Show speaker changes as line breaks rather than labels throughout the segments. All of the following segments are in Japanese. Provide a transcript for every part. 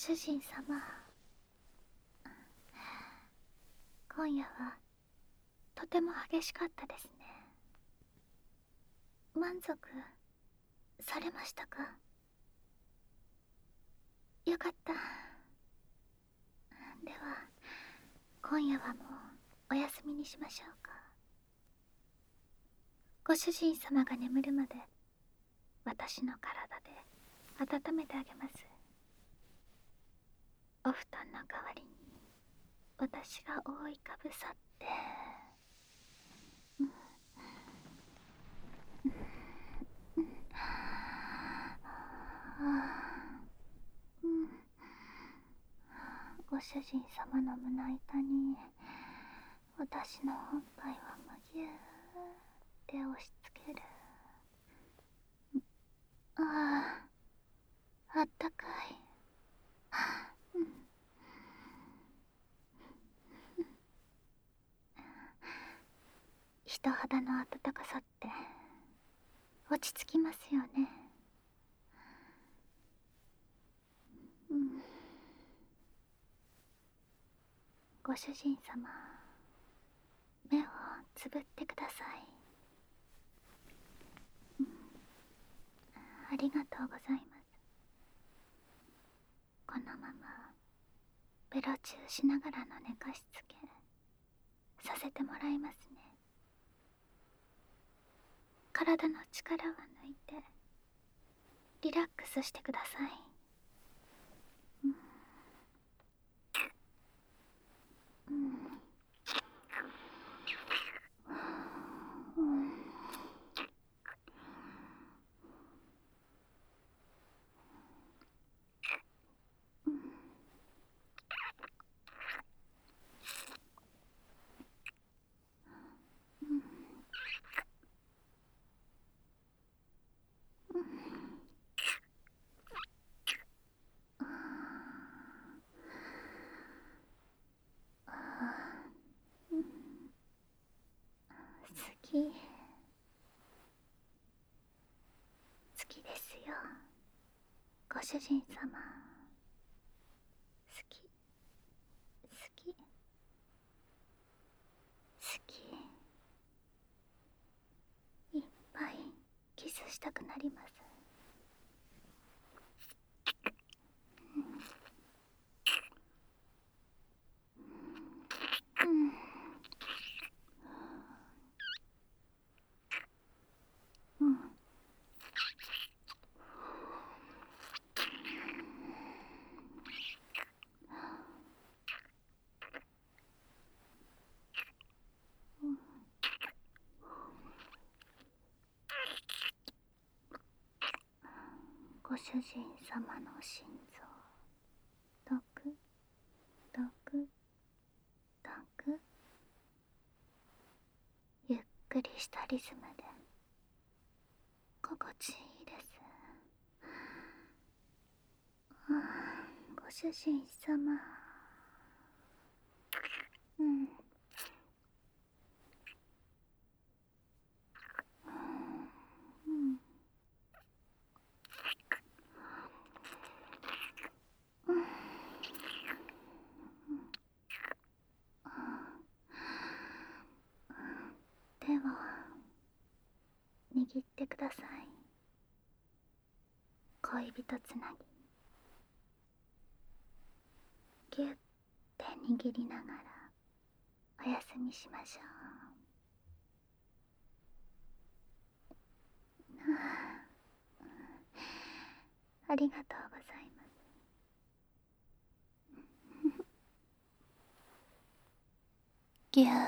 主人様、今夜はとても激しかったですね。満足されましたか？よかった。では今夜はもうお休みにしましょうか。ご主人様が眠るまで私の体で温めてあげます。お布団の代わりに私が覆いかぶさって、ご主人様の胸板に私のおっぱいをむぎゅーって押し付ける。あったかい。人肌の温かさって落ち着きますよね。ご主人様、目をつぶってください。ありがとうございます。このままベロチューしながらの寝かしつけさせてもらいますね。体の力は抜いてリラックスしてください。好きですよ、ご主人様。好きいっぱいキスしたくなります。ご主人様の心臓、ドクドクドク、ゆっくりしたリズムで心地いいです。ご主人様、手を握ってください。恋人つなぎ、ぎゅって握りながらお休みしましょう。ありがとうございます。ぎゅー。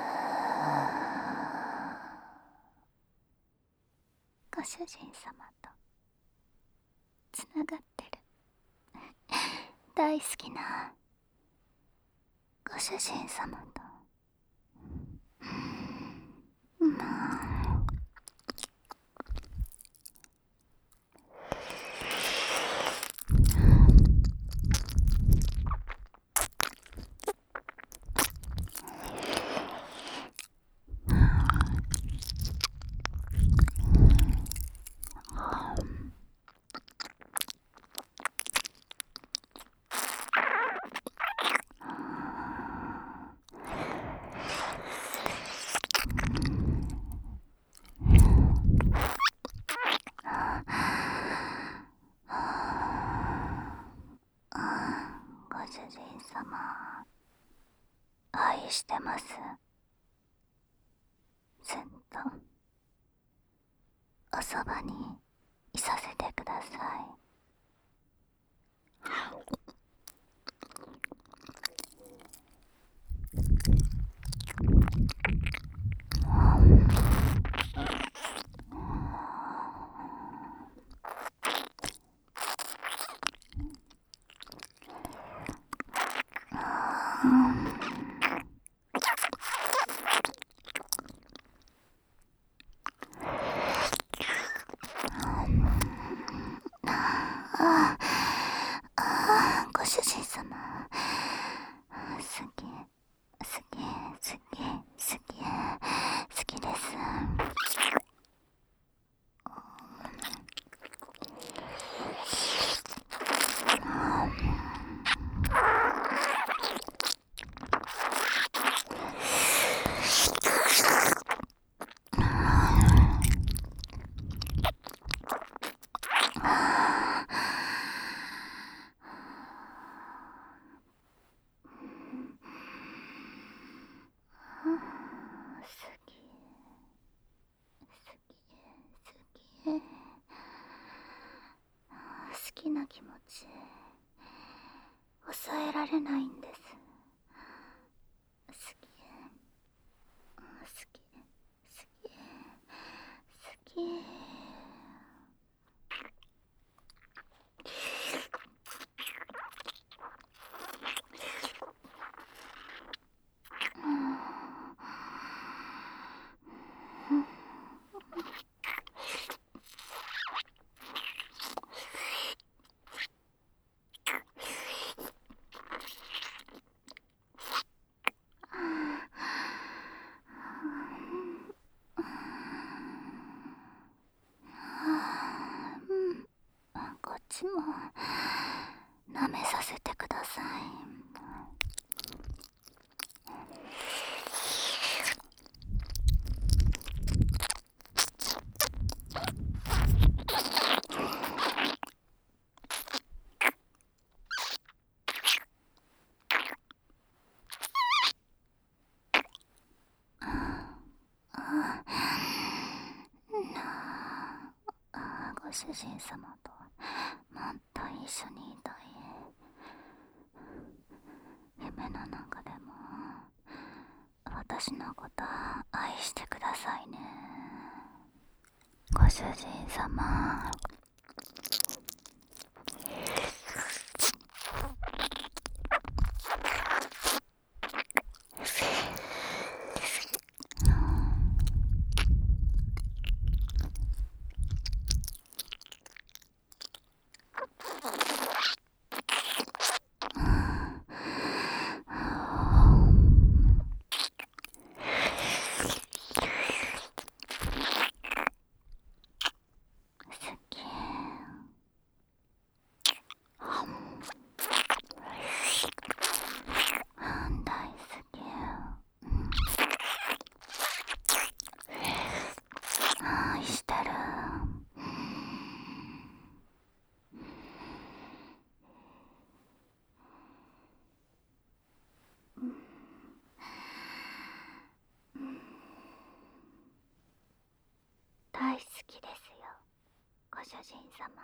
ご主人様とつながってる大好きなご主人様としてます。ずっとおそばにいさせてください。ご主人様、好き、好き、好き、好き、好きです。好きな気持ち抑えられないんです。好き、好き、好き、好き。こっちも舐めさせてください。ご主人様ともっと一緒にいたい。夢の中でも私のこと愛してくださいね。ご主人様。好き。大好き。愛してる。大好きですよ、ご主人様。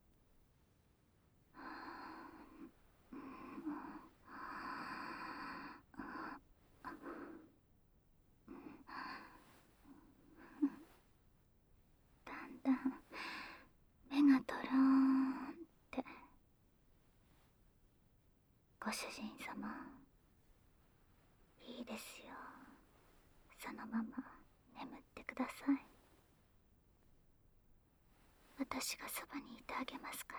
だんだん目がトローンって。ご主人様、いいですよ、そのまま眠ってください。私がそばにいてあげますから。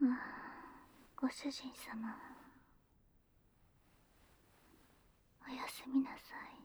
ご主人様、おやすみなさい。